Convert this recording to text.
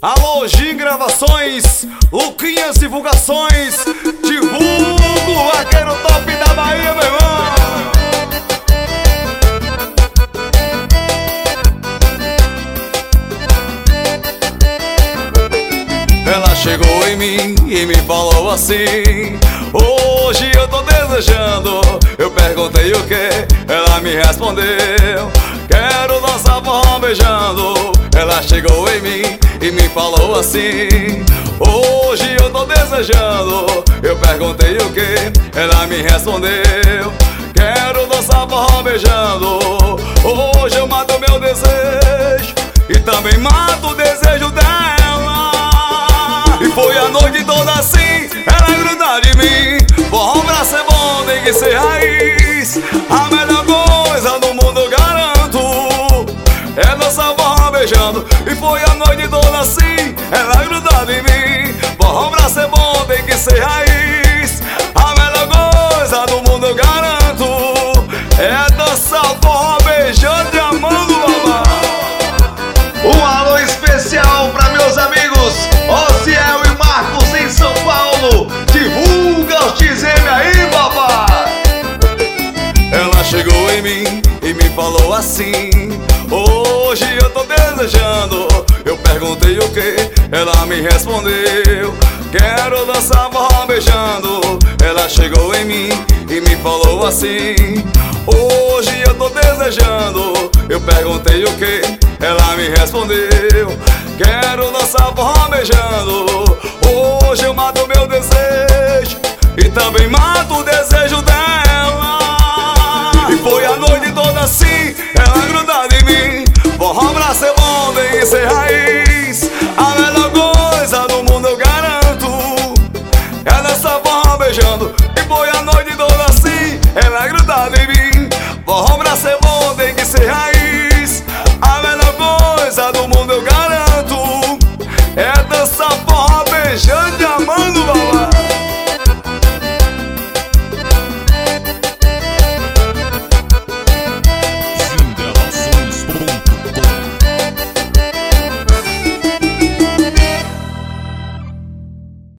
Alô, Gin Gravações, Luquinhas Divulgações, divulgo o vaqueiro top da Bahia, meu irmão. Ela chegou em mim e me falou assim: hoje eu tô desejando. Eu perguntei o que, ela me respondeu: quero dançar forró beijando. Ela chegou em mim e me falou assim: hoje eu tô desejando. Eu perguntei o que, ela me respondeu: quero dançar forró beijando. Hoje eu mato meu desejo e também mato o desejo dela. E foi a noite toda assim, ela gruda de mim. Forró pra ser bom tem que ser raiz. A melhor coisa do mundo garanto é dançar forró beijando. E foi a noite toda assim, ela gruda de mim. Forró pra ser bom tem que ser raiz. A melhor coisa do mundo garanto é dançar forró beijando e amando o babá. Um alô especial pra meus amigos Ociel e Marcos em São Paulo. Divulga os TZM aí, babá. Ela chegou em mim e me falou assim: hoje eu tô desejando. Eu perguntei o que, ela me respondeu: quero dançar forró beijando. Ela chegou em mim e me falou assim: hoje eu tô desejando. Eu perguntei o que, ela me respondeu: quero dançar forró beijando. Hoje eu mato meu desejo e também mato o desejo dela.